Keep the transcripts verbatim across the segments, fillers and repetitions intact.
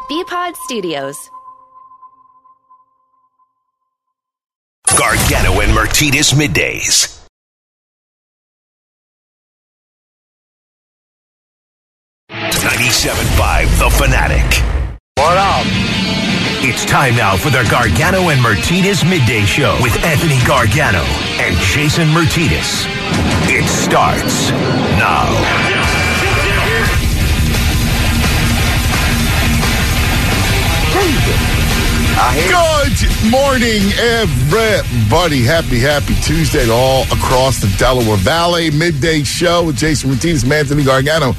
B-Pod Studios. Gargano and Martinez Middays. ninety-seven point five The Fanatic. What up? It's time now for the Gargano and Martinez Midday Show with Anthony Gargano and Jason Martinez. It starts now. Good morning, everybody. Happy, happy Tuesday to all across the Delaware Valley. Midday Show with Jason Martinez and Anthony Gargano.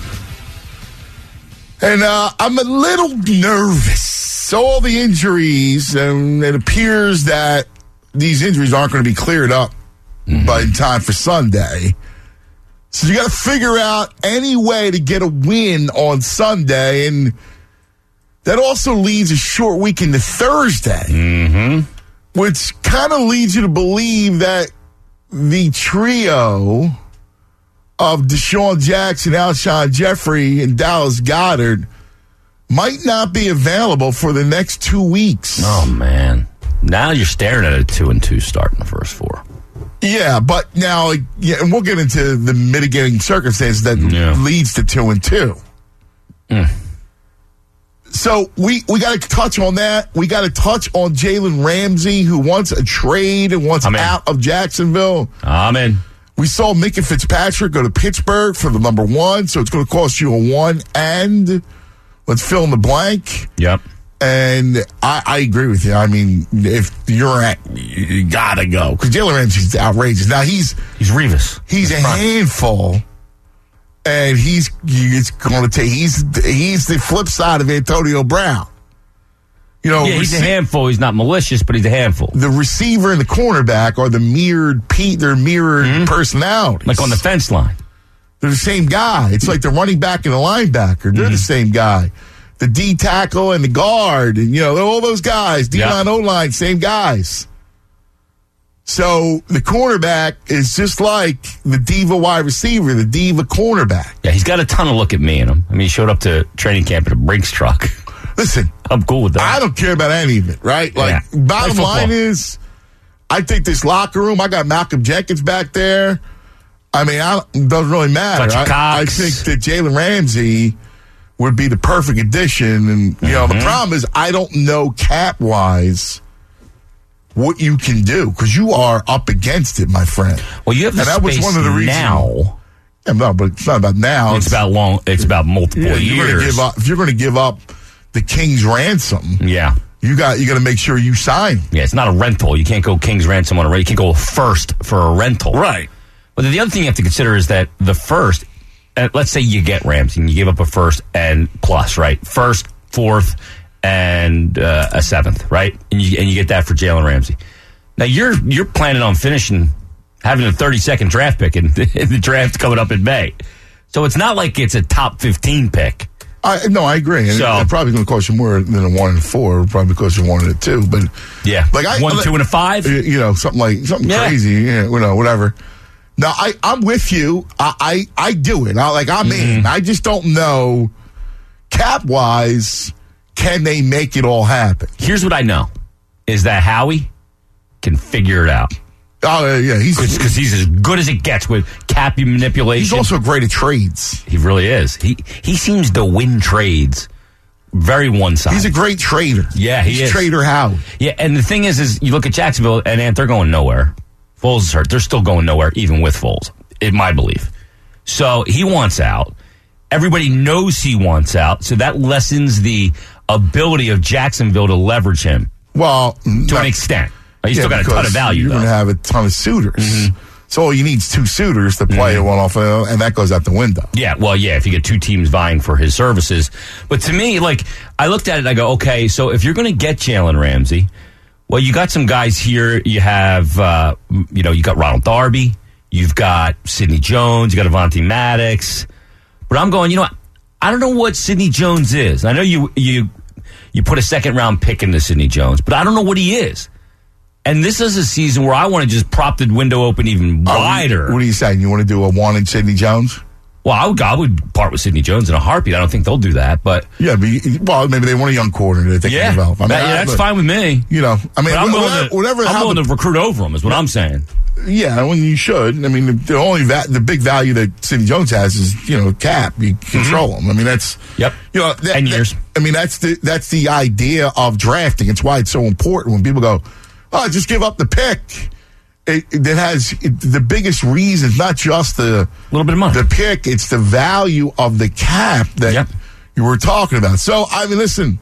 And uh, I'm a little nervous. All the injuries, and it appears that these injuries aren't going to be cleared up mm-hmm. by time for Sunday. So you got to figure out any way to get a win on Sunday, and that also leads a short week into Thursday, mm-hmm. which kind of leads you to believe that the trio of Deshaun Jackson, Alshon Jeffrey, and Dallas Goedert might not be available for the next two weeks. Oh, man. Now you're staring at a two and two start in the first four. Yeah, but now, yeah, and we'll get into the mitigating circumstances that yeah. leads to two and two. Mm. So we, we got to touch on that. We got to touch on Jalen Ramsey, who wants a trade and wants out of Jacksonville. I'm in. We saw Minka Fitzpatrick go to Pittsburgh for the number one, so it's going to cost you a one and let's fill in the blank. Yep. And I, I agree with you. I mean, if you're at, you got to go. Because Jalen Ramsey's outrageous. Now, he's... He's Revis. He's a front. handful. And he's he's going to take... He's he's the flip side of Antonio Brown. You know, yeah, he's rece- a handful. He's not malicious, but he's a handful. The receiver and the cornerback are the mirrored Pete. They're mirrored mm-hmm. personalities. Like on the fence line. They're the same guy. It's like the running back and the linebacker. They're mm-hmm. the same guy. The D tackle and the guard, and you know, all those guys. D-line, yep. O-line, same guys. So the cornerback is just like the diva wide receiver, the diva cornerback. Yeah, he's got a ton of look at me in him. I mean, he showed up to training camp in a Brinks truck. Listen, I'm cool with that. I don't care about any of it, right? Like, yeah. bottom line is, I think this locker room, I got Malcolm Jenkins back there. I mean, I, it doesn't really matter. I, I think that Jalen Ramsey would be the perfect addition. And, you mm-hmm. know, the problem is I don't know cap-wise what you can do because you are up against it, my friend. Well, you have the and that space was one of the reasons, now. Yeah, no, but it's not about now. It's, it's about long. It's about multiple yeah, years. You're gonna give up, if you're going to give up the King's ransom, yeah, you got you got to make sure you sign. Yeah, it's not a rental. You can't go King's ransom on a rental. You can't go first for a rental, right? But the other thing you have to consider is that the first. Uh, let's say you get Ramsey and you give up a first and plus, right? First, fourth, and uh, a seventh, right? And you and you get that for Jalen Ramsey. Now you're you're planning on finishing having a thirty-second draft pick in, in the draft coming up in May, so it's not like it's a top fifteen pick. I no, I agree. And so, it's probably going to cost you more than a one and four. It'll probably cost you one and a two. But yeah, like I, one, two, and a five. You know, something like something yeah. crazy. Yeah, you know, whatever. No, I, I'm with you. I, I, I do it. I, like, I'm mm-hmm. in. I just don't know, cap-wise, can they make it all happen? Here's what I know, is that Howie can figure it out. Oh, yeah. He's Because he's as good as it gets with cap manipulation. He's also great at trades. He really is. He he seems to win trades very one-sided. He's a great trader. Yeah, he he's is. Trader Howie. Yeah, and the thing is, is you look at Jacksonville, and, and they're going nowhere. Foles is hurt. They're still going nowhere, even with Foles, in my belief. So he wants out. Everybody knows he wants out, so that lessens the ability of Jacksonville to leverage him. Well, to not, an extent. He's yeah, still got a ton of value, You're going to have a ton of suitors. Mm-hmm. So all you need is two suitors to play mm-hmm. one off, and that goes out the window. Yeah, well, yeah, if you get two teams vying for his services. But to me, like, I looked at it and I go, okay, so if you're going to get Jalen Ramsey, well, you got some guys here. You have, uh, you know, you got Ronald Darby. You've got Sidney Jones. You got Avonte Maddox. But I'm going, you know, I don't know what Sidney Jones is. I know you you you put a second round pick into Sidney Jones, but I don't know what he is. And this is a season where I want to just prop the window open even wider. Uh, what are you saying? You want to do a one in Sidney Jones? Well, I would, I would part with Sidney Jones in a heartbeat. I don't think they'll do that, but yeah, but well, maybe they want a young corner that they yeah, can develop. I mean, that, yeah, I, that's but, fine with me. You know, I mean, but I'm whatever, willing to, whatever I'm willing the, to recruit over them. Is what I'm saying. Yeah, when you should. I mean, the, the only va- the big value that Sidney Jones has is, you know, cap. You control mm-hmm. him. I mean, that's yep. You know, that, ten years. That, I mean, that's the that's the idea of drafting. It's why it's so important when people go, "Oh, just give up the pick." It, it has it, the biggest reason, not just the little bit of money, the pick. It's the value of the cap that yep. you were talking about. So, I mean, listen.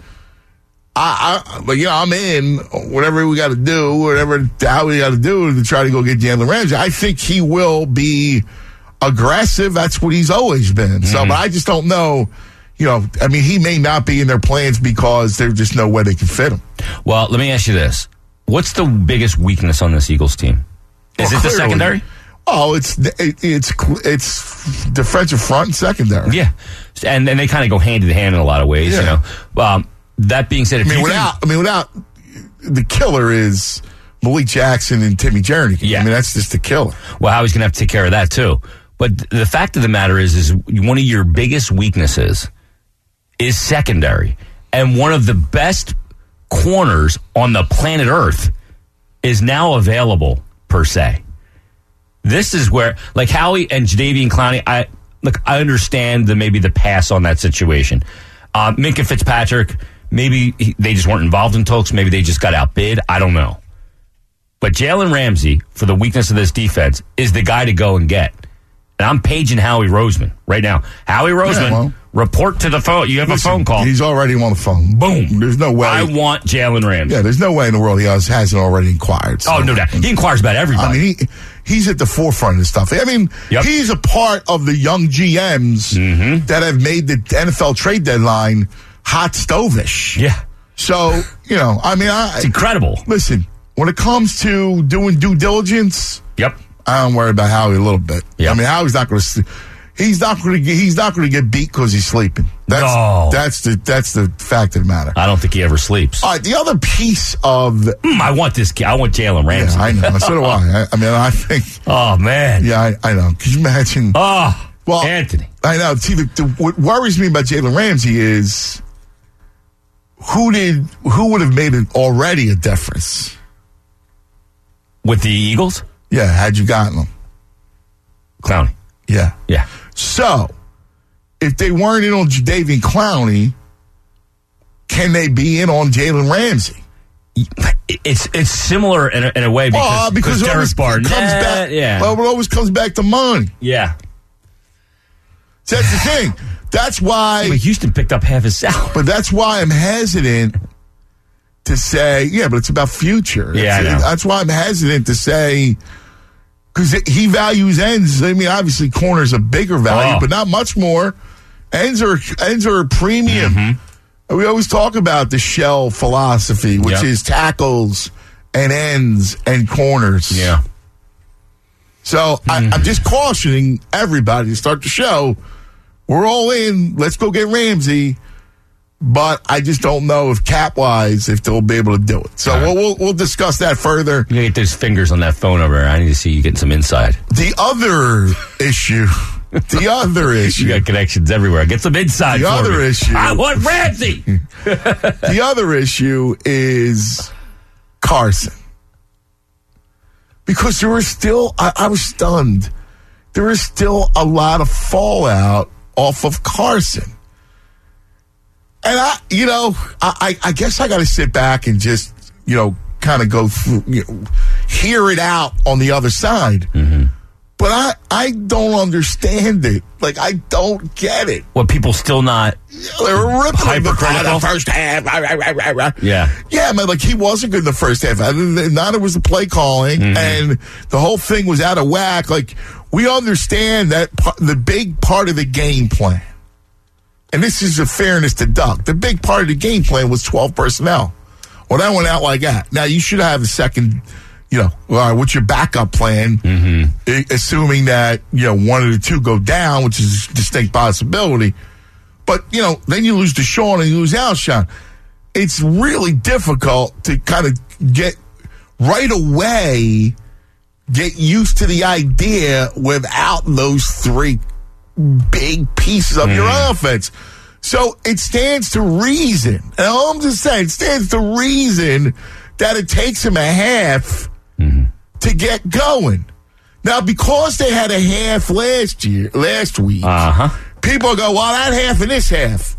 I, I, but you know, I'm in whatever we got to do, whatever how we got to do to try to go get Jalen Ramsey. I think he will be aggressive. That's what he's always been. Mm-hmm. So, but I just don't know. You know, I mean, he may not be in their plans because there's just no way they can fit him. Well, let me ask you this: what's the biggest weakness on this Eagles team? Is well, it clearly, the secondary? Oh, it's it, it's it's defensive front and secondary. Yeah, and and they kind of go hand in hand in a lot of ways. Yeah. You know. Um, That being said, if I mean, you without, can, I mean, without the killer is Malik Jackson and Timmy Jernigan. Yeah. I mean, that's just the killer. Well, Howie's going to have to take care of that too. But the fact of the matter is, is one of your biggest weaknesses is secondary, and one of the best corners on the planet Earth is now available per se. This is where, like Howie and Jadeveon Clowney, I look, I understand the maybe the pass on that situation. Uh, Minkah Fitzpatrick. Maybe he, they just weren't involved in talks. Maybe they just got outbid. I don't know. But Jalen Ramsey, for the weakness of this defense, is the guy to go and get. And I'm paging Howie Roseman right now. Howie Roseman, yeah, well, report to the phone. You have listen, a phone call. He's already on the phone. Boom. There's no way. I want Jalen Ramsey. Yeah, there's no way in the world he has, hasn't already inquired. So. Oh, no doubt. He inquires about everybody. I mean, he, he's at the forefront of this stuff. I mean, yep. he's a part of the young G Ms mm-hmm. that have made the N F L trade deadline hot stove-ish. Yeah. So, you know, I mean, I, it's incredible. Listen, when it comes to doing due diligence, yep, I don't worry about Howie a little bit. Yep. I mean, Howie's not going to. He's not going to get. He's not going to get beat because he's sleeping. That's no. that's the that's the fact of the matter. I don't think he ever sleeps. All right, the other piece of mm, I want this. I want Jalen Ramsey. Yeah, I know. So do I. I. I mean, I think. Oh man. Yeah, I, I know. Could you imagine? Oh, well, Anthony. I know. See, the, the, what worries me about Jalen Ramsey is. Who did who would have made it already a difference with the Eagles? Yeah, had you gotten them, Clowney. Yeah, yeah. So, if they weren't in on Jadeveon Clowney, can they be in on Jalen Ramsey? It's it's similar in a, in a way because, oh, because it always Barnett, comes back. Yeah, well, it always comes back to money. Yeah, so that's the thing. That's why well, Houston picked up half his salary. But that's why I'm hesitant to say, yeah, but it's about future. Yeah, I know. That's why I'm hesitant to say, because he values ends. I mean, obviously, corners a bigger value, oh. but not much more. Ends are ends are a premium. Mm-hmm. We always talk about the shell philosophy, which yep. is tackles and ends and corners. Yeah. So mm-hmm. I, I'm just cautioning everybody to start the show. We're all in. Let's go get Ramsey. But I just don't know if cap-wise, if they'll be able to do it. So right. we'll, we'll we'll discuss that further. You get those fingers on that phone over there. I need to see you getting some inside. The other issue, the other issue. You got connections everywhere. Get some inside The for other me. issue. I want Ramsey. The other issue is Carson. Because there was still, I, I was stunned. There is still a lot of fallout off of Carson. And I, you know, I, I guess I got to sit back and just, you know, kind of go through, you know, hear it out on the other side. Mm-hmm. But I, I don't understand it. Like, I don't get it. What, people still not they were ripping hypercritical? The first half. Yeah. Yeah, man, like, he wasn't good in the first half. Neither was the play calling. Mm-hmm. And the whole thing was out of whack. Like, we understand that the big part of the game plan. And this is a fairness to Doug. The big part of the game plan was twelve personnel. Well, that went out like that. Now, you should have a second, you know, all right, what's your backup plan? Mm-hmm. Assuming that, you know, one of the two go down, which is a distinct possibility. But, you know, then you lose Deshaun and you lose Alshon. It's really difficult to kind of get right away, get used to the idea without those three big pieces of mm. your offense. So it stands to reason, and all I'm just saying, it stands to reason that it takes him a half mm-hmm. to get going. Now, because they had a half last year, last week, uh-huh. people go, well, that half and this half.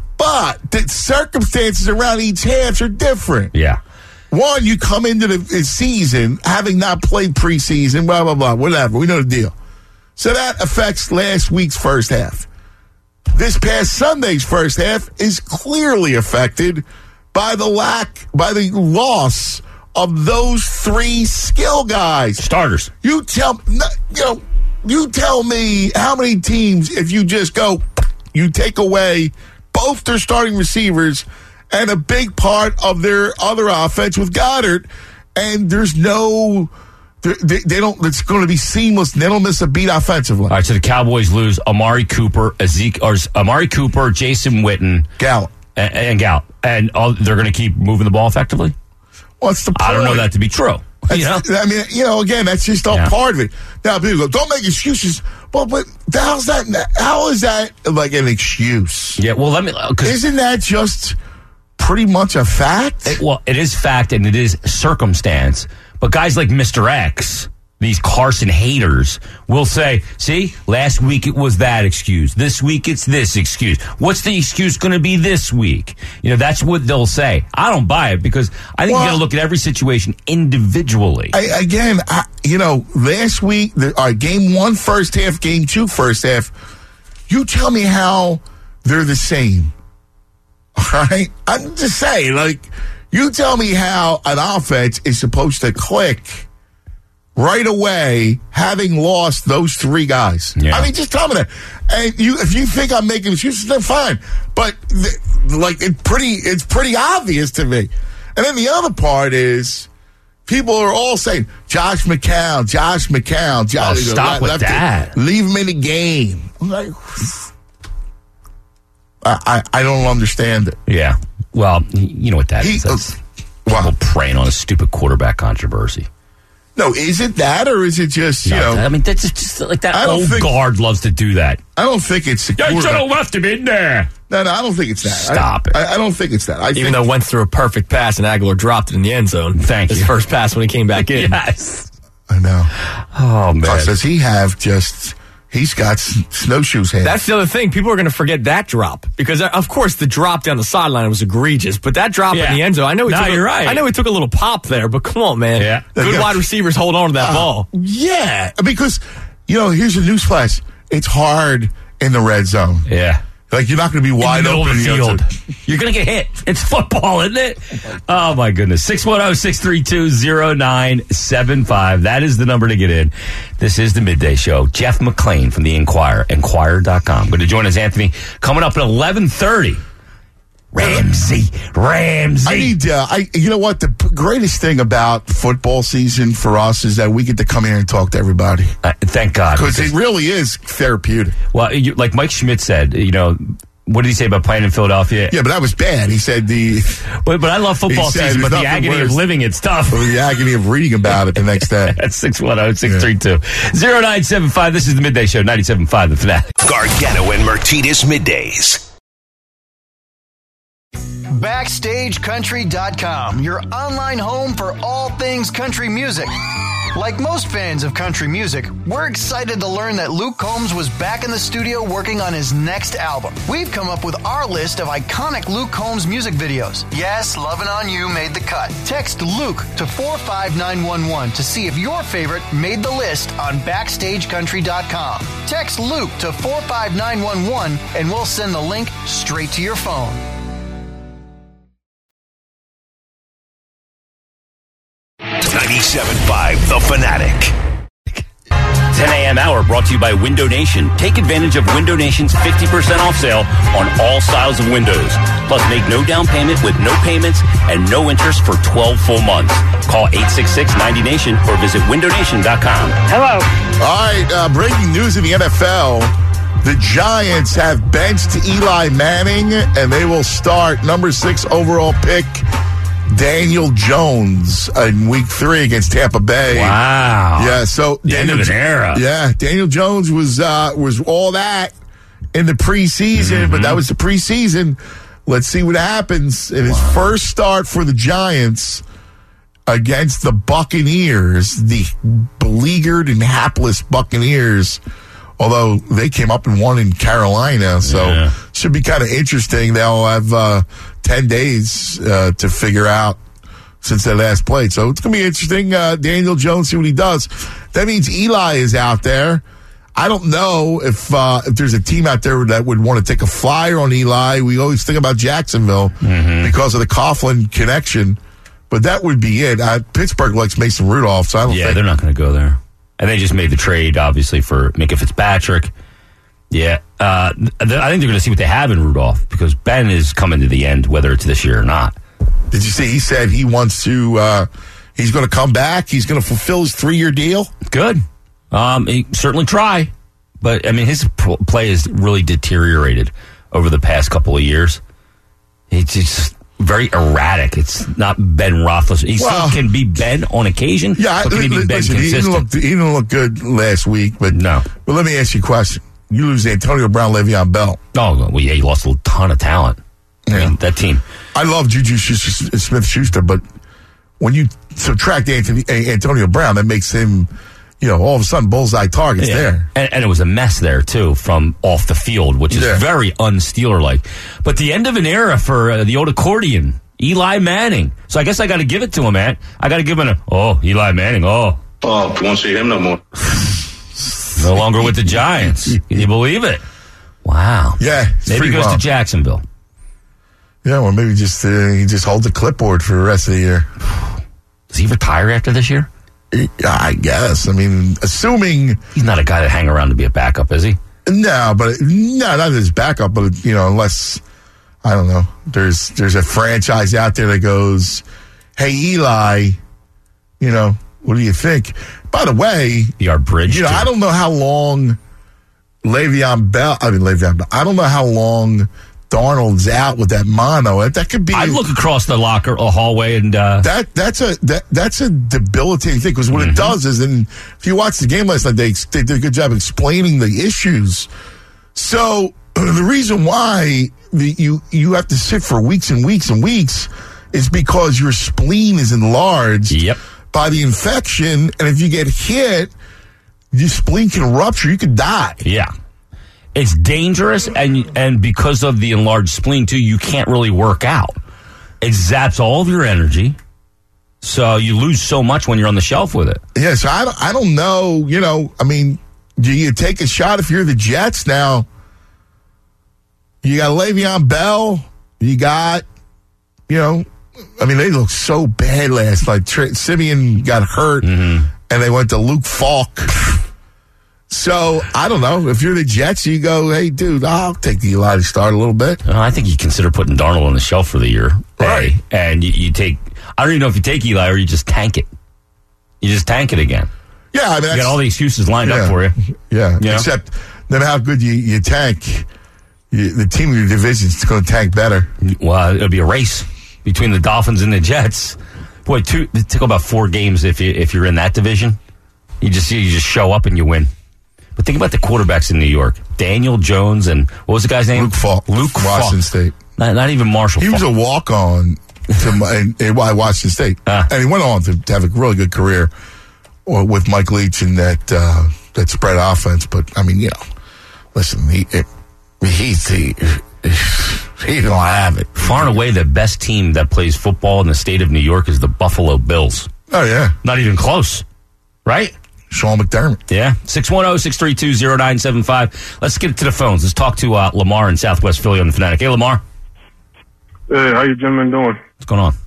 But the circumstances around each half are different. Yeah. One, you come into the season having not played preseason, blah, blah, blah, whatever. We know the deal. So that affects last week's first half. This past Sunday's first half is clearly affected by the lack, by the loss of those three skill guys. Starters. You tell, you know, you tell me how many teams, if you just go, you take away both their starting receivers and a big part of their other offense with Goddard, and there's no, they, they don't, it's going to be seamless. They don't miss a beat offensively. All right, so the Cowboys lose Amari Cooper, Ezekiel, or Amari Cooper, Jason Witten, Gallup, and, and Gallup, and all, they're going to keep moving the ball effectively? What's the point? I don't know that to be true. You know? I mean, you know, again, that's just all yeah. part of it. Now, people go, don't make excuses. Well, but how's that? How is that like an excuse? Yeah, well, let me. Isn't that just pretty much a fact? It, well, it is fact and it is circumstance. But guys like Mister X, these Carson haters, will say, see, last week it was that excuse. This week it's this excuse. What's the excuse going to be this week? You know, that's what they'll say. I don't buy it because I think well, you got to look at every situation individually. I, again, I, you know, last week, the, uh, game one first half, game two first half, you tell me how they're the same. All right? I'm just saying, like, you tell me how an offense is supposed to click right away, having lost those three guys. Yeah. I mean, just tell me that. And you, if you think I'm making excuses, then fine. But th- like, it's pretty, it's pretty obvious to me. And then the other part is, people are all saying Josh McCown, Josh McCown, Josh. Oh, stop with that. It, leave him in the game. I'm like, I, I, I don't understand it. Yeah. Well, you know what that he, is. That's uh, well, people preying on a stupid quarterback controversy. No, is it that, or is it just, you no, know? I mean, that's just like that I old think, guard loves to do that. I don't think it's the You should have left him in there. No, no, I don't think it's that. Stop I, it. I, I don't think it's that. I Even think, though Wentz threw a perfect pass and Aguilar dropped it in the end zone. Thank His you. His first pass when he came back in. Yes. I know. Oh, man. Does he have just... He's got s- snowshoes hands. That's the other thing. People are going to forget that drop because, of course, the drop down the sideline was egregious. But that drop yeah. in the end zone, I know he no, took. you're a, right. I know he took a little pop there, but come on, man. Yeah. Good yeah. wide receivers hold on to that uh, ball. Yeah, because you know, here's a newsflash: it's hard in the red zone. Yeah. Like, you're not going to be wide in the middle open of the in field. The You're going to get hit. It's football, isn't it? Oh, my goodness. six one zero, six three two, zero nine seven five. That is the number to get in. This is the Midday Show. Jeff McClain from the Enquirer, enquirer dot com. Going to join us, Anthony, coming up at eleven thirty. Ramsey, Ramsey. I need, uh, I, you know what? The p- greatest thing about football season for us is that we get to come here and talk to everybody. Uh, thank God. Because it really is therapeutic. Well, you, like Mike Schmidt said, you know, what did he say about playing in Philadelphia? Yeah, but that was bad. He said the... But, but I love football season, but the agony worse. of living, it's tough. Or the agony of reading about it the next day. That's six one zero, six three two, zero nine seven five. This is the Midday Show, ninety-seven point five, The Fanatic. Gargano and Martinez Middays. Backstage Country dot com, your online home for all things country music. Like most fans of country music, we're excited to learn that Luke Combs was back in the studio working on his next album. We've come up with our list of iconic Luke Combs music videos. Yes, Lovin' On You made the cut. Text Luke to four five nine one one to see if your favorite made the list on Backstage Country dot com. Text Luke to four five nine one one and we'll send the link straight to your phone. ninety-seven point five The Fanatic. ten a.m. hour brought to you by Window Nation. Take advantage of Window Nation's fifty percent off sale on all styles of windows. Plus, make no down payment with no payments and no interest for twelve full months. Call eight six six, ninety nation or visit window nation dot com. Hello. All right, uh, breaking news in the N F L. The Giants have benched Eli Manning, and they will start number six overall pick Daniel Jones in week three against Tampa Bay. Wow. Yeah, so the Daniel, end of an era. Yeah, Daniel Jones was uh, was all that in the preseason, mm-hmm. but that was the preseason. Let's see what happens in his wow. first start for the Giants against the Buccaneers, the beleaguered and hapless Buccaneers. Although they came up and won in Carolina, so yeah. should be kind of interesting. They'll have uh, ten days uh, to figure out since they last played. So it's going to be interesting. Uh, Daniel Jones, see what he does. That means Eli is out there. I don't know if uh, if there's a team out there that would want to take a flyer on Eli. We always think about Jacksonville mm-hmm. because of the Coughlin connection, but that would be it. Uh, Pittsburgh likes Mason Rudolph, so I don't yeah, think. they're not going to go there. And they just made the trade, obviously, for Minka Fitzpatrick. Yeah. Uh, th- I think they're going to see what they have in Rudolph because Ben is coming to the end, whether it's this year or not. Did you see he said he wants to, uh, he's going to come back? He's going to fulfill his three-year deal? Good. Um, he certainly try. But, I mean, his p- play has really deteriorated over the past couple of years. It's just very erratic. It's not Ben Roethlisberger. He well, still can be Ben on occasion, yeah, but can he be Ben listen, consistent? He didn't, look, he didn't look good last week, but no. But let me ask you a question. You lose Antonio Brown, Le'Veon Bell. Oh, well, yeah, he lost a ton of talent. Yeah. I mean, that team. I love Juju Smith-Schuster, but when you subtract Anthony, Antonio Brown, that makes him, you know, all of a sudden bullseye targets yeah. there. And, and it was a mess there, too, from off the field, which is yeah. very un-Steeler-like. But the end of an era for uh, the old accordion, Eli Manning. So I guess I got to give it to him, man. I got to give him a, oh, Eli Manning, oh. Oh, you won't see him no more. No longer with the Giants. Can you believe it? Wow. Yeah. Maybe he goes wild. to Jacksonville. Yeah, well, maybe just uh, he just holds a clipboard for the rest of the year. Does he retire after this year? I guess. I mean, assuming he's not a guy that hang around to be a backup, is he? No, but no, not his backup. But you know, unless I don't know, there's there's a franchise out there that goes, "Hey, Eli, you know, what do you think?" By the way, be our bridge. You know, to- I don't know how long Le'Veon Bell. I mean, Le'Veon Bell. I don't know how long Darnold's out with that mono. That could be. I'd look across the locker, a hallway, and uh, that that's a that that's a debilitating thing because what mm-hmm. it does is, and if you watch the game last night, they they did a good job explaining the issues. So the reason why the, you you have to sit for weeks and weeks and weeks is because your spleen is enlarged yep. by the infection, and if you get hit, your spleen can rupture. You could die. Yeah. It's dangerous, and and because of the enlarged spleen, too, you can't really work out. It zaps all of your energy, so you lose so much when you're on the shelf with it. Yeah, so I don't, I don't know, you know, I mean, do you take a shot if you're the Jets now? You got Le'Veon Bell, you got, you know, I mean, they looked so bad last night. Tra- Simeon got hurt, mm-hmm. and they went to Luke Falk. So, I don't know. If you're the Jets, you go, hey, dude, I'll take the Eli to start a little bit. Uh, I think you consider putting Darnold on the shelf for the year. Right. A, and you, you take, I don't even know if you take Eli or you just tank it. You just tank it again. Yeah, I mean, you got all the excuses lined yeah, up for you. Yeah, you know? Except no matter how good you, you tank, you, the team in your division is going to tank better. Well, it'll be a race between the Dolphins and the Jets. Boy, two, it took about four games if, you, if you're in that division. You just, you just show up and you win. But think about the quarterbacks in New York. Daniel Jones and, what was the guy's name? Luke Falk. Luke Washington Falk. State. Not, not even Marshall He Falk. was a walk-on to my, in, in Washington State. Uh, and he went on to, to have a really good career with Mike Leach in that uh, that spread offense. But, I mean, you know, listen, he, it, he's he, he don't have it. Far and away, the best team that plays football in the state of New York is the Buffalo Bills. Oh, yeah. Not even close. Right? Sean McDermott. Yeah. six one zero, six three two, zero nine seven five. Let's get to the phones. Let's talk to uh, Lamar in Southwest Philly on the Fanatic. Hey, Lamar. Hey, how you gentlemen doing? What's going on?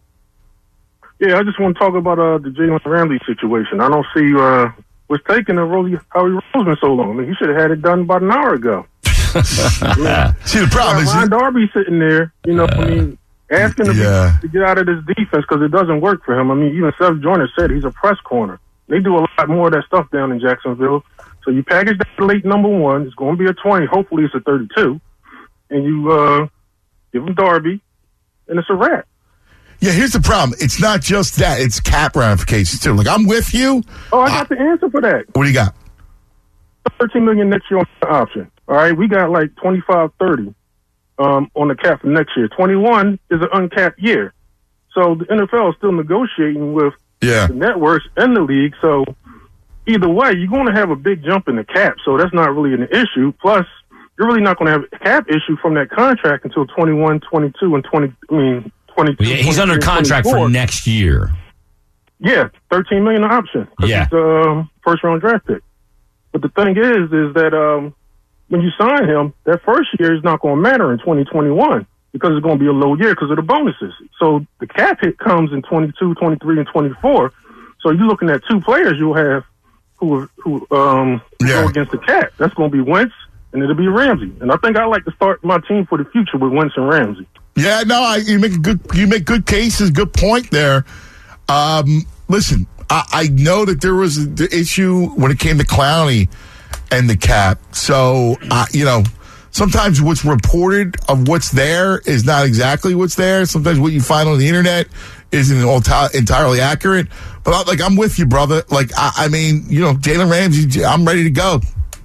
Yeah, I just want to talk about uh, the Jalen Ramsey situation. I don't see uh, what's taking a Rosie, Howie Roseman so long. I mean, he should have had it done about an hour ago. Yeah. See, the problem is Ryan Darby sitting there, you know, uh, I mean, asking him yeah. to get out of this defense because it doesn't work for him. I mean, even Seth Joyner said he's a press corner. They do a lot more of that stuff down in Jacksonville. So you package that late number one. It's going to be a twenty. Hopefully it's a thirty-two. And you uh, give him Darby, and it's a wrap. Yeah, here's the problem. It's not just that. It's cap ramifications, too. Like, I'm with you. Oh, I got the answer for that. What do you got? thirteen million next year on the option. All right, we got like twenty-five, thirty um, on the cap for next year. twenty-one is an uncapped year. So the N F L is still negotiating with Yeah. the networks and the league. So either way, you're going to have a big jump in the cap. So that's not really an issue. Plus, you're really not going to have a cap issue from that contract until twenty-one, twenty-two, and twenty. I mean, twenty-two. Yeah, he's under contract for next year. Yeah, thirteen million option. Yeah, it's a um, first round draft pick. But the thing is, is that um, when you sign him, that first year is not going to matter in twenty twenty-one because it's going to be a low year because of the bonuses. So the cap hit comes in twenty-two, twenty-three, and twenty-four. So you're looking at two players you'll have who who um, Yeah. go against the cap. That's going to be Wentz and it'll be Ramsey. And I think I like to start my team for the future with Wentz and Ramsey. Yeah, no, I, you make a good you make good cases, good point there. Um, listen, I, I know that there was the issue when it came to Clowney and the cap. So, uh, you know, sometimes what's reported of what's there is not exactly what's there. Sometimes what you find on the internet isn't all t- entirely accurate. But I, like, I'm with you, brother. Like, I, I mean, you know, Jalen Ramsey, I'm ready to go.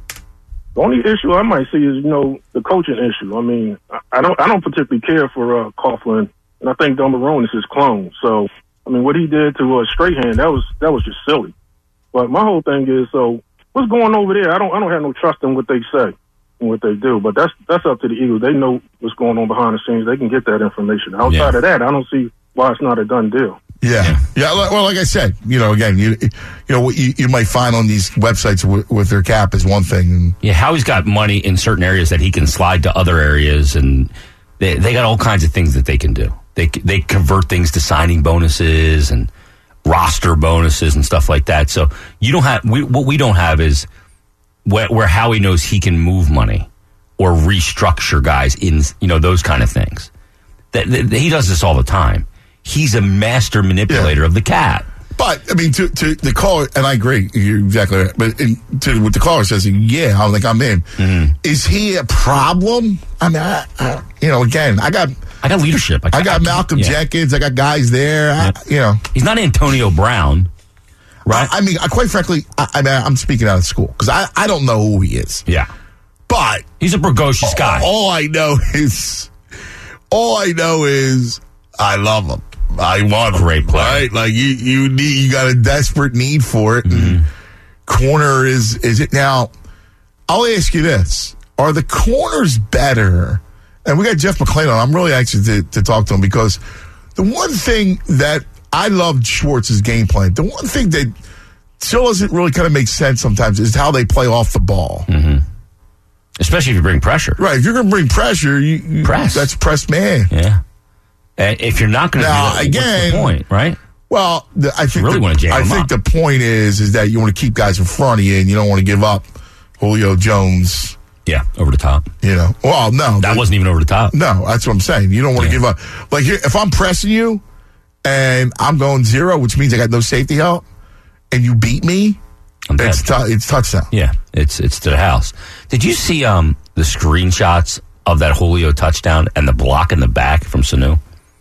The only issue I might see is, you know, the coaching issue. I mean, I- I don't, I don't particularly care for uh, Coughlin, and I think Don Marrone is his clone. So, I mean, what he did to uh, Strahan, that was that was just silly. But my whole thing is, so what's going over there? I don't, I don't have no trust in what they say and what they do. But that's that's up to the Eagles. They know what's going on behind the scenes. They can get that information. Outside Yeah. of that, I don't see why it's not a done deal. Yeah. Yeah. Well, like I said, you know, again, you you know, what you, you might find on these websites with, with their cap is one thing. And Yeah, Howie's got money in certain areas that he can slide to other areas, and they they got all kinds of things that they can do. They they convert things to signing bonuses and roster bonuses and stuff like that. So you don't have we, what we don't have is where, where Howie knows he can move money or restructure guys in, you know, those kind of things. That, that he does this all the time. He's a master manipulator Yeah. of the cap. But I mean, to, to the caller, and I agree, you're exactly right. But in, to what the caller says, yeah, I'm like, I'm in. Mm-hmm. Is he a problem? I mean, I, I, you know, again, I got, I got leadership. I got Malcolm yeah. Jenkins. I got guys there. I, you know, He's not Antonio Brown, right? I, I mean, I, quite frankly, I, I mean, I'm speaking out of school because I, I don't know who he is. yeah. But He's a precocious guy. all I know is, all I know is, I love him. I want him. Great player. Right? Like you, you need, you got a desperate need for it. Mm-hmm. And corner is, is it now? I'll ask you this: are the corners better? And we got Jeff McClain on. I'm really anxious to, to talk to him because the one thing that I loved Schwartz's game plan, the one thing that still doesn't really kind of make sense sometimes is how they play off the ball. Mm-hmm. Especially if you bring pressure. Right. If you're going to bring pressure, you, you Press. That's press man. Yeah. And if you're not going to do Now, that, again- what's the point, right? Well, the, I think really the, wanna jam I them think up. the point is is that you want to keep guys in front of you, and you don't want to give up Julio Jones. Yeah, over the top. You know, well, no, That but- wasn't even over the top. no. That's what I'm saying. You don't want to Yeah. give up. Like here, if I'm pressing you, and I'm going zero, which means I got no safety help, and you beat me, I'm dead. it's t- it's touchdown. Yeah, it's it's to the house. Did you see um the screenshots of that Julio touchdown and the block in the back from Sanu?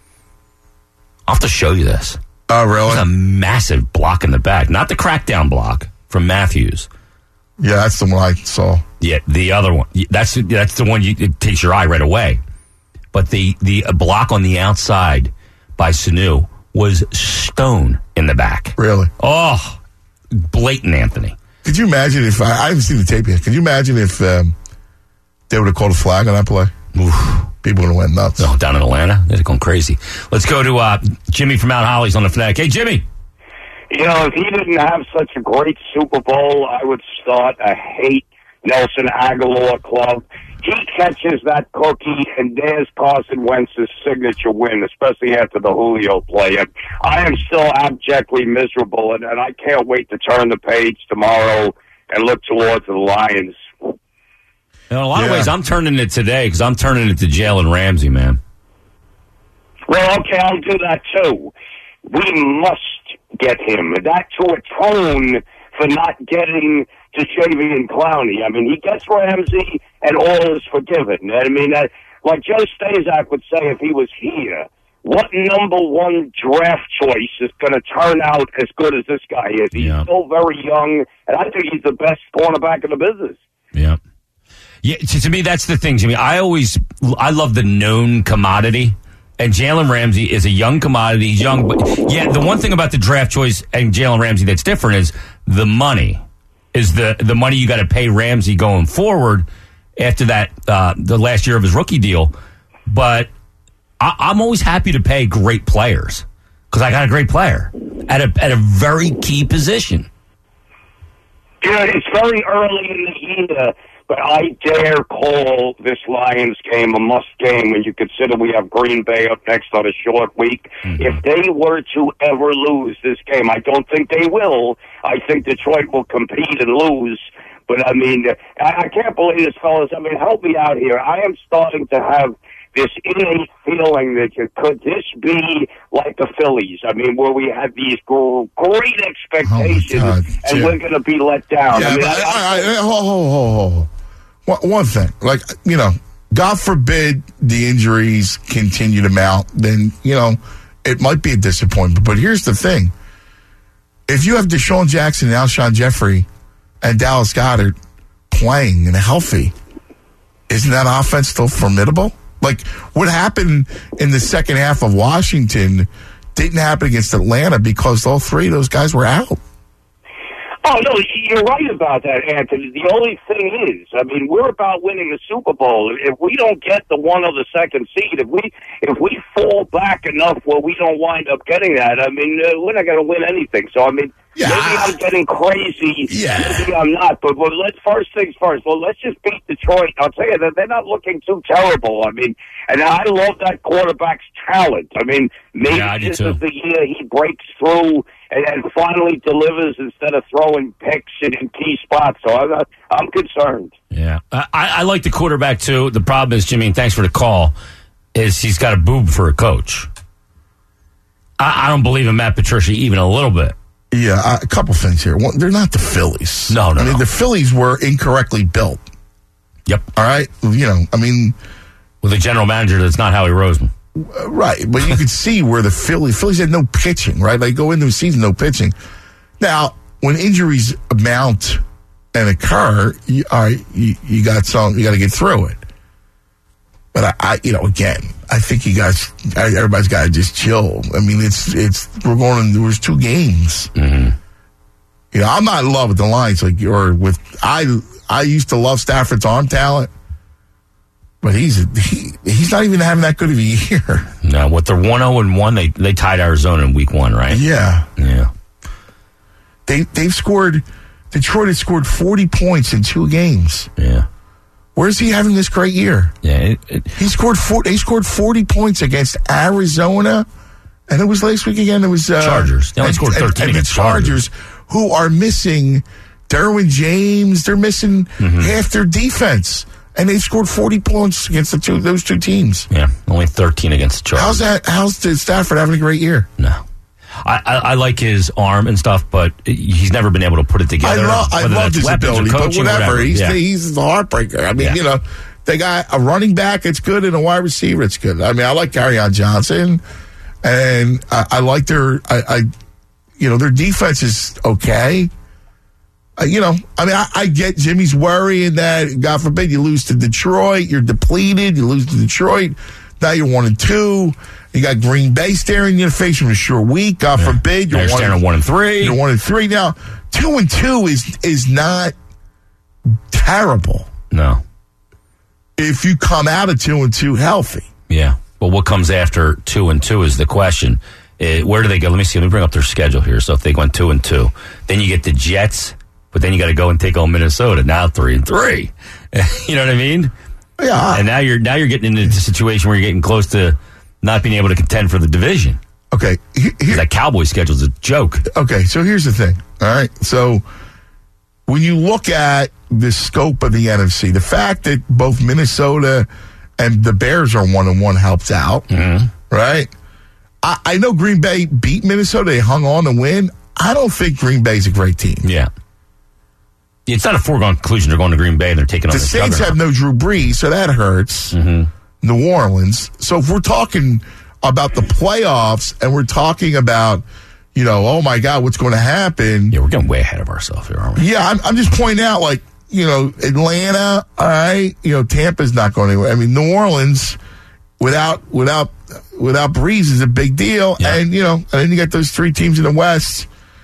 I'll have to show you this. Oh, It was really? a massive block in the back, not the crackdown block from Matthews. Yeah, that's the one I saw. Yeah, the other one. That's that's the one you, it takes your eye right away. But the the block on the outside by Sanu was stone in the back. Really? Oh, blatant, Anthony. Could you imagine if I, I haven't seen the tape yet? Could you imagine if um, they would have called a flag on that play? Oof. People would have went nuts. Oh, down in Atlanta, they're going crazy. Let's go to uh, Jimmy from Mount Holly's on the Fanatic. Hey, Jimmy. You know, if he didn't have such a great Super Bowl, I would start a hate Nelson Aguilar club. He catches that cookie, and there's Carson Wentz's signature win, especially after the Julio play. And I am still abjectly miserable, and, and I can't wait to turn the page tomorrow and look towards the Lions. In a lot Yeah. of ways, I'm turning it today because I'm turning it to Jalen Ramsey, man. Well, okay, I'll do that too. We must get him. That to atone for not getting to Javian Clowney. I mean, he gets Ramsey, and all is forgiven. I mean, uh, like Joe Stazak would say if he was here, what number one draft choice is going to turn out as good as this guy is? He's Yeah. still very young, and I think he's the best cornerback in the business. Yeah. Yeah, to, to me, that's the thing, Jimmy. I always, I love the known commodity, and Jalen Ramsey is a young commodity. He's young, but yeah, the one thing about the draft choice and Jalen Ramsey that's different is the money, is the the money you got to pay Ramsey going forward after that, uh, the last year of his rookie deal. But I, I'm always happy to pay great players because I got a great player at a at a very key position. Yeah, it's very early in the year, but I dare call this Lions game a must game when you consider we have Green Bay up next on a short week. Mm-hmm. If they were to ever lose this game, I don't think they will. I think Detroit will compete and lose. But, I mean, I, I can't believe this, fellas. I mean, help me out here. I am starting to have this innate feeling that you, could this be like the Phillies? I mean, where we had these great expectations, oh and yeah. we're going to be let down. Yeah, I mean, but I, I, I, I, hold, hold, hold, hold. One, one thing, like, you know, God forbid the injuries continue to mount, then, you know, it might be a disappointment. But here's the thing. If you have Deshaun Jackson and Alshon Jeffrey and Dallas Goedert playing and healthy, isn't that offense still formidable? Like, what happened in the second half of Washington didn't happen against Atlanta because all three of those guys were out. Oh, no, you're right about that, Anthony. The only thing is, I mean, we're about winning the Super Bowl. If we don't get the one or the second seed, if we if we fall back enough where we don't wind up getting that, I mean, uh, we're not going to win anything. So, I mean, yeah. maybe I'm getting crazy. Yeah. Maybe I'm not. But well, let's first things first. Well, let's just beat Detroit. I'll tell you that they're not looking too terrible. I mean, and I love that quarterback's talent. I mean, maybe yeah, I this too. is the year he breaks through and, and finally delivers instead of throwing picks in, in key spots. So I'm, not, I'm concerned. Yeah, I, I like the quarterback too. The problem is, Jimmy, and thanks for the call, is he's got a boob for a coach. I, I don't believe in Matt Patricia even a little bit. Yeah, uh, a couple things here. One, they're not the Phillies. No, no, I mean, no. the Phillies were incorrectly built. Yep. All right? You know, I mean... With a general manager that's not Howie Roseman. Uh, right, but you could see where the Phillies... Phillies had no pitching, right? They go into the season, no pitching. Now, when injuries mount and occur, you, all right, you, you got some... You got to get through it. But, I, I, you know, again, I think you guys... Everybody's got to just chill. I mean, it's... it's we're going... There was two games. Mm-hmm. You know, I'm not in love with the Lions, like, or with... I I used to love Stafford's arm talent, but he's he, he's not even having that good of a year. No, what they're one oh and one, they they tied Arizona in week one, right? Yeah. Yeah. They they've scored Detroit has scored forty points in two games. Yeah. Where's he having this great year? Yeah. It, it, He scored four, he scored forty points against Arizona, and it was last week again. It was uh, Chargers. They only and, scored thirteen and, and the against Chargers, who are missing Derwin James. They're missing Mm-hmm. half their defense, and they've scored forty points against the two those two teams. yeah. Only thirteen against the Chargers. How's that? How's the Stafford having a great year? No. I, I, I like his arm and stuff, but he's never been able to put it I together. love, I whether love that's his weapons or ability, but coaching or whatever. He's Yeah. the, he's the heartbreaker. I mean, Yeah. you know, they got a running back. It's good, and a wide receiver. It's good. I mean, I like Kerryon Johnson, and I, I like their. I, I, you know, their defense is okay. Uh, you know, I mean, I, I get Jimmy's worrying that, God forbid, you lose to Detroit. You're depleted. You lose to Detroit. Now you're one and two. You got Green Bay staring you in the face from a sure week. God Yeah. forbid, Now you're you're one, staring at one and three. You're one and three now. Two and two is is not terrible No. if you come out of two and two healthy. Yeah. But what comes after two and two is the question. Uh, where do they go? Let me see. Let me bring up their schedule here. So if they went two and two, then you get the Jets, but then you got to go and take on Minnesota. Now three and three. You know what I mean? Yeah. And now you're now you're getting into a situation where you're getting close to not being able to contend for the division. Okay. Here, here, That Cowboys schedule's a joke. okay. So here's the thing. All right. So when you look at the scope of the N F C, the fact that both Minnesota and the Bears are one and one helps out. Mm-hmm. Right. I, I know Green Bay beat Minnesota. They hung on to win. I don't think Green Bay's a great team. Yeah. It's not a foregone conclusion. They're going to Green Bay and they're taking on The the Saints have juggernaut. no Drew Brees, so that hurts. Mm-hmm. New Orleans. So if we're talking about the playoffs and we're talking about, you know, oh my God, what's going to happen? Yeah, we're getting way ahead of ourselves here, aren't we? Yeah, I'm, I'm just pointing out, like, you know, Atlanta, all right, you know, Tampa's not going anywhere. I mean, New Orleans, without without without Breeze is a big deal, Yeah. and you know, and then you got those three teams in the West.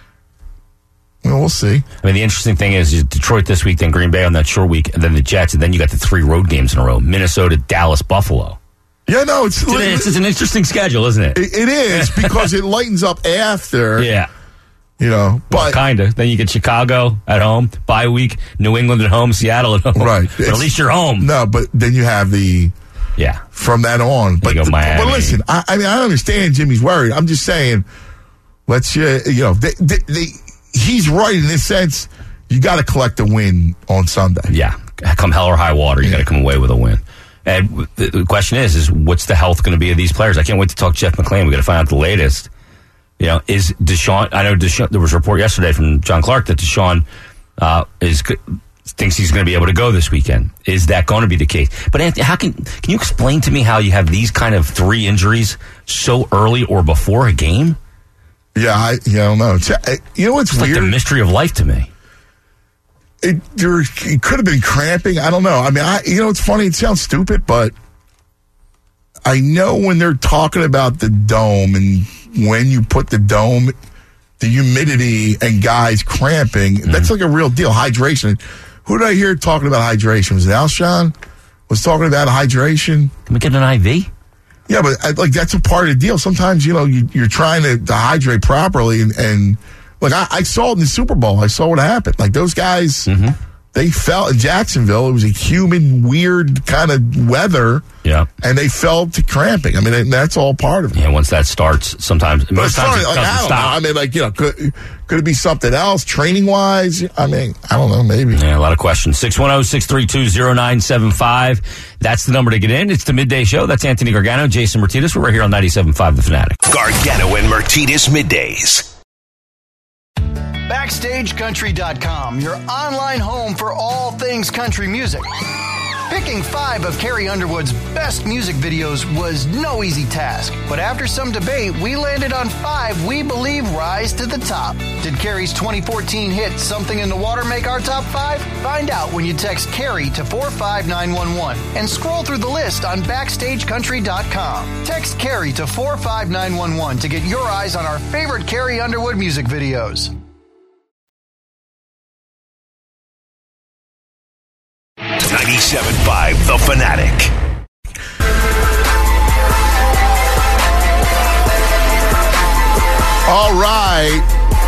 Well, we'll see. I mean, the interesting thing is, is Detroit this week, then Green Bay on that short week, and then the Jets, and then you got the three road games in a row: Minnesota, Dallas, Buffalo. Yeah, no, it's It's, it's an interesting schedule, isn't it? it, it is because it lightens up after. Yeah. You know, but Well, kind of. Then you get Chicago at home, bye week, New England at home, Seattle at home. Right. But at least you're home. no, but then you have the Yeah. from that on. But, you go Miami. but listen, I, I mean, I understand Jimmy's worried. I'm just saying, let's uh, you know, they, they, they, he's right in this sense. You got to collect a win on Sunday. Yeah. Come hell or high water, you got to come away with a win. And the the question is, is what's the health going to be of these players? I can't wait to talk to Jeff McClain. We got to find out the latest. You know, is Deshaun? I know Deshaun, there was a report yesterday from John Clark that Deshaun uh, is thinks he's going to be able to go this weekend. Is that going to be the case? But Anthony, how can can you explain to me how you have these kind of three injuries so early or before a game? Yeah, I, yeah, I don't know. It's, uh, you know what's It's like weird? the mystery of life to me. It, there, it could have been cramping. I don't know. I mean, I, you know, it's funny. It sounds stupid, but I know when they're talking about the dome and when you put the dome, the humidity and guys cramping, mm-hmm. that's like a real deal. Hydration. Who did I hear talking about hydration? Was it Alshon? Was talking about hydration? Can we get an I V? Yeah, but I, like that's a part of the deal. Sometimes, you know, you, you're trying to, to hydrate properly and, and like I, I saw it in the Super Bowl. I saw what happened. Like those guys, mm-hmm. they fell in Jacksonville. It was a humid, weird kind of weather. Yeah. And they fell to cramping. I mean, that's all part of it. Yeah, once that starts, sometimes, But most it's times funny, it like, doesn't I don't stop. know. I mean, like, you know, could, could it be something else training wise? I mean, I don't know, maybe. Yeah, a lot of questions. six one zero, six three two, zero nine seven five. That's the number to get in. It's the Midday Show. That's Anthony Gargano, Jason Martinez. We're right here on ninety-seven point five The Fanatic. Gargano and Martinez Middays. Backstage Country dot com, your online home for all things country music. Picking five of Carrie Underwood's best music videos was no easy task, but after some debate, we landed on five we believe rise to the top. Did Carrie's twenty fourteen hit Something in the Water make our top five? Find out when you text Carrie to four five nine one one and scroll through the list on Backstage Country dot com. Text Carrie to four five nine one one to get your eyes on our favorite Carrie Underwood music videos. ninety-seven point five The Fanatic. All right.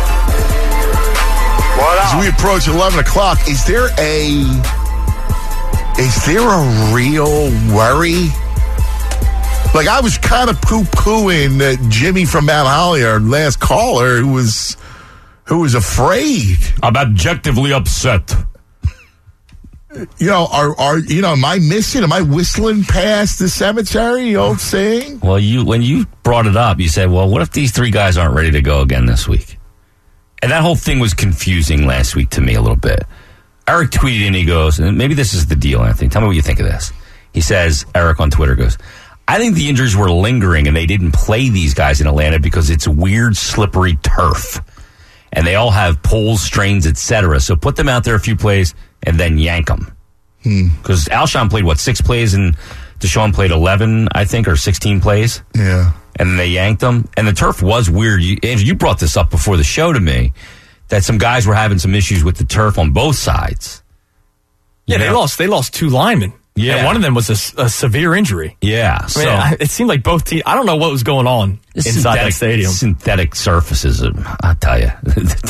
What As up? we approach eleven o'clock, is there a is there a real worry? Like, I was kind of poo-pooing uh, Jimmy from Mount Holly, our last caller, who was who was afraid. I'm objectively upset. You know, are are you know? Am I missing? Am I whistling past the cemetery? You old saying? Well, you when you brought it up, you said, well, what if these three guys aren't ready to go again this week? And that whole thing was confusing last week to me a little bit. Eric tweeted in, he goes, and maybe this is the deal, Anthony. Tell me what you think of this. He says, Eric on Twitter goes, I think the injuries were lingering and they didn't play these guys in Atlanta because it's weird, slippery turf. And they all have pulls, strains, et cetera. So put them out there a few plays and then yank them. Because hmm. Alshon played, what, six plays and Deshaun played eleven, I think, or sixteen plays? Yeah. And they yanked them. And the turf was weird. You, Andrew, you brought this up before the show to me, that some guys were having some issues with the turf on both sides. Yeah, You they know? lost. They lost two linemen. Yeah. And one of them was a, a severe injury. Yeah. I So mean, I, it seemed like both teams. I don't know what was going on inside synthetic, that stadium. Synthetic surfaces, I'll tell you.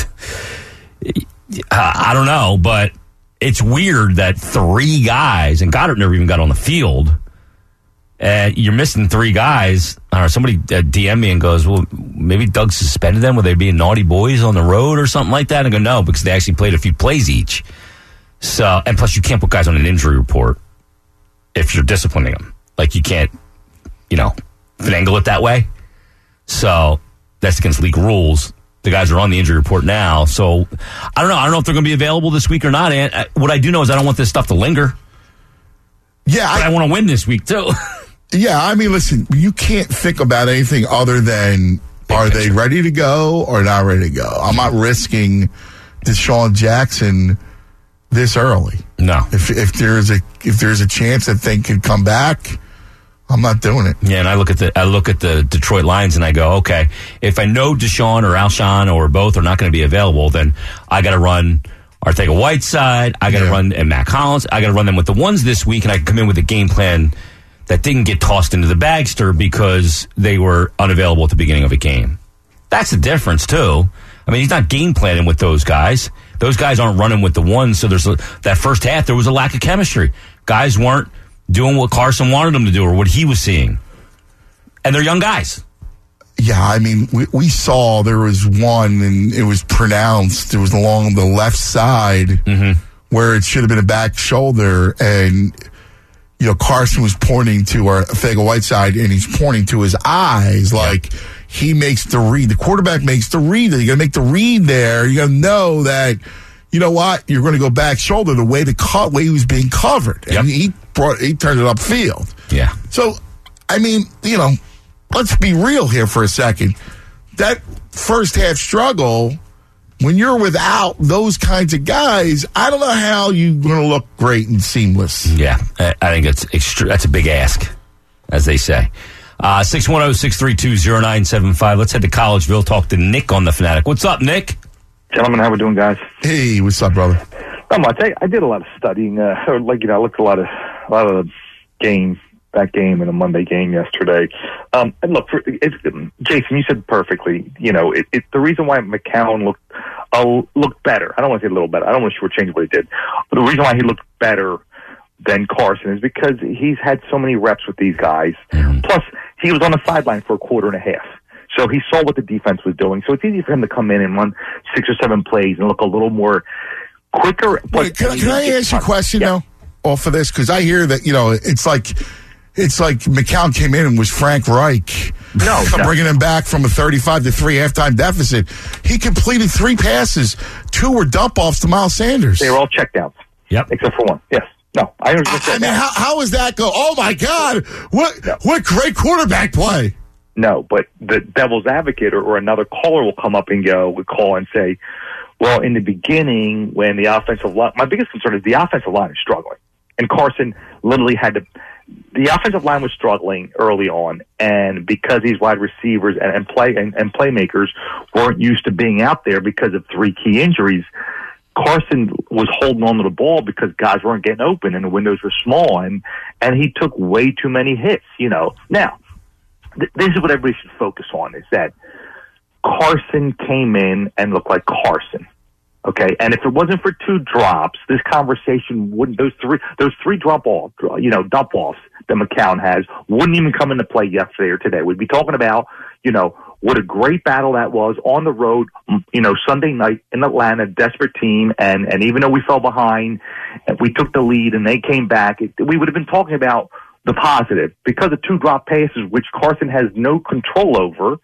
I don't know, but it's weird that three guys, and Goddard never even got on the field, uh, you're missing three guys. I don't know, somebody uh, D M me and goes, well, maybe Doug suspended them. Were they being naughty boys on the road or something like that? And I go, no, because they actually played a few plays each. So, and plus you can't put guys on an injury report if you're disciplining them. Like, you can't, you know, finagle it that way. So that's against league rules. The guys are on the injury report now. So I don't know. I don't know if they're going to be available this week or not. And what I do know is I don't want this stuff to linger. Yeah, But I, I, want to win this week, too. Yeah, I mean, listen, you can't think about anything other than Big are picture. They ready to go or not ready to go? I'm not risking Deshaun Jackson this early. No. If if there's a if there's a chance that thing could come back, I'm not doing it. Yeah, and I look at the I look at the Detroit Lions and I go, okay, if I know Deshaun or Alshon or both are not going to be available, then I got to run Arcega-Whiteside, I got to yeah. run and Matt Collins, I got to run them with the ones this week, and I can come in with a game plan that didn't get tossed into the bagster because they were unavailable at the beginning of a game. That's the difference too. I mean, he's not game planning with those guys. Those guys aren't running with the ones, so there's a, that first half there was a lack of chemistry. Guys weren't doing what Carson wanted them to do or what he was seeing. And they're young guys. Yeah, I mean, we, we saw there was one, and it was pronounced. It was along the left side mm-hmm. where it should have been a back shoulder, and you know, Carson was pointing to Arcega-Whiteside, and he's pointing to his eyes like yeah. he makes the read. The quarterback makes the read. You got to make the read there. You got to know that, you know what, you're going to go back shoulder the way the co- way he was being covered. Yep. And he brought he turned it upfield. Yeah. So, I mean, you know, let's be real here for a second. That first half struggle, when you're without those kinds of guys, I don't know how you're going to look great and seamless. Yeah, I think it's extre- that's a big ask, as they say. Uh, six one zero, six three two, zero nine seven five. Let's head to Collegeville, talk to Nick on the Fanatic. What's up, Nick? Gentlemen, how we doing, guys? Hey, what's up, brother? Not much. I, I did a lot of studying. Uh, or like, you know, I looked at a lot of, a lot of the game, that game and a Monday game yesterday. Um, and look, for, it's, Jason, you said perfectly, you know, it, it, the reason why McCown looked uh, looked better, I don't want to say a little better, I don't want to shortchange what he did, but the reason why he looked better than Carson is because he's had so many reps with these guys. Mm-hmm. Plus, he was on the sideline for a quarter and a half. So he saw what the defense was doing. So it's easy for him to come in and run six or seven plays and look a little more quicker. Wait, can, I, can I ask you a question, yeah. though, off of this? Because I hear that, you know, it's like it's like McCown came in and was Frank Reich. No, no. Bringing him back from a thirty-five to three halftime deficit. He completed three passes. Two were dump-offs to Miles Sanders. They were all checkdowns. Yep. Except for one. Yes. No, I understand. I, I mean, how, how does that go? Oh, my God. What, no. what great quarterback play. No, but the devil's advocate or, or another caller will come up and go, would call and say, well, in the beginning, when the offensive line, my biggest concern is the offensive line is struggling. And Carson literally had to, the offensive line was struggling early on. And because these wide receivers and, and play and, and playmakers weren't used to being out there because of three key injuries, Carson was holding on to the ball because guys weren't getting open and the windows were small. And, and he took way too many hits, you know. Now, this is what everybody should focus on, is that Carson came in and looked like Carson. Okay. And if it wasn't for two drops, this conversation wouldn't, those three, those three drop off, you know, dump offs that McCown has wouldn't even come into play yesterday or today. We'd be talking about, you know, what a great battle that was on the road, you know, Sunday night in Atlanta, desperate team. And, and even though we fell behind and we took the lead and they came back, it, we would have been talking about the positive because of two drop passes, which Carson has no control over.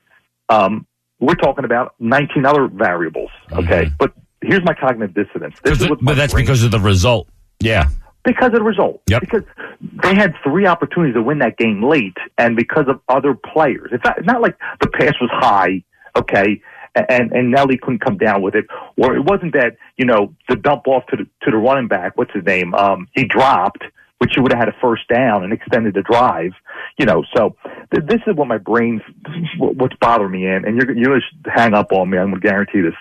Um, we're talking about nineteen other variables. Okay. Mm-hmm. But here's my cognitive dissonance. This is it, but that's brain, because of the result. Yeah. Because of the result. Yep. Because they had three opportunities to win that game late and because of other players. It's not, it's not like the pass was high. Okay. And, and Nelly couldn't come down with it. Or it wasn't that, you know, the dump off to the, to the running back. What's his name? Um, he dropped, which you would have had a first down and extended the drive, you know. So th- this is what my brain's, what's bothering me in, and you're, you're going to hang up on me. I'm going to guarantee this.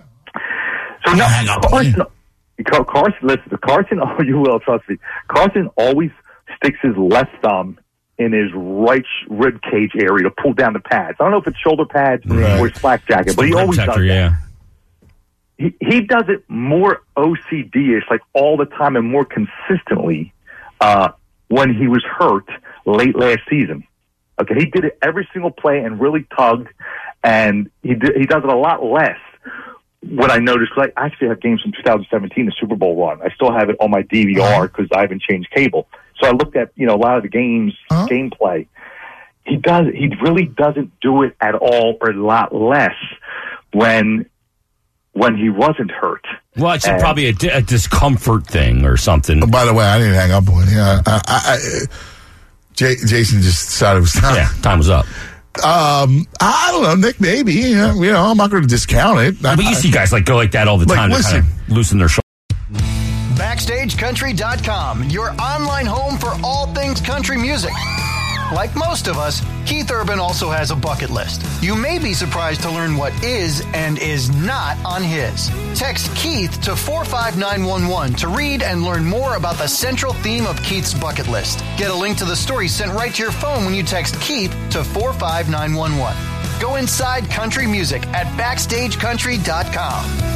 So no, Carson, Carson, listen, Carson, oh, you will, trust me. Carson always sticks his left thumb in his right rib cage area to pull down the pads. I don't know if it's shoulder pads right. or his flak jacket, it's but he always protector, does that. Yeah. He, he does it more O C D-ish, like all the time and more consistently. Uh, when he was hurt late last season. Okay, he did it every single play and really tugged, and he did, he does it a lot less. What I noticed, because I actually have games from two thousand seventeen, the Super Bowl run. I still have it on my D V R because I haven't changed cable. So I looked at, you know, a lot of the games, uh-huh. gameplay. He does, he really doesn't do it at all or a lot less when when he wasn't hurt. Well, it's and, probably a, a discomfort thing or something. Oh, by the way, I didn't hang up on you. I, I, I, J- Jason just decided it was time. Yeah, time was up. Um, I don't know, Nick. Maybe you know, you know I'm not going to discount it. But you see guys like go like that all the Like, time. listen. to kind of loosen their shoulders. Backstage Country dot com, your online home for all things country music. Like most of us, Keith Urban also has a bucket list. You may be surprised to learn what is and is not on his. Text Keith to four five nine one one to read and learn more about the central theme of Keith's bucket list. Get a link to the story sent right to your phone when you text Keith to four five nine one one. Go inside country music at Backstage Country dot com.